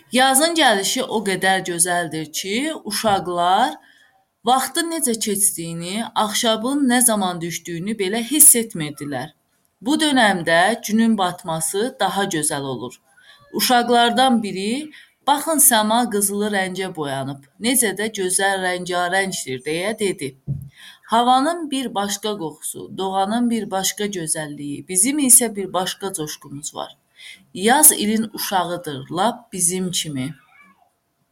Yazın gəlişi o qədər gözəldir ki, uşaqlar vaxtın necə keçdiyini, axşamın nə zaman düşdüyünü belə hiss etmirdilər. Bu dönəmdə günün batması daha gözəl olur. Uşaqlardan biri, baxın səma qızılı rəngə boyanıb, necə də gözəl rəngarəngdir deyə dedi. Havanın bir başqa qoxusu, doğanın bir başqa gözəlliyi, bizim isə bir başqa coşqumuz var. Yaz ilin uşağıdır, lap bizim kimi.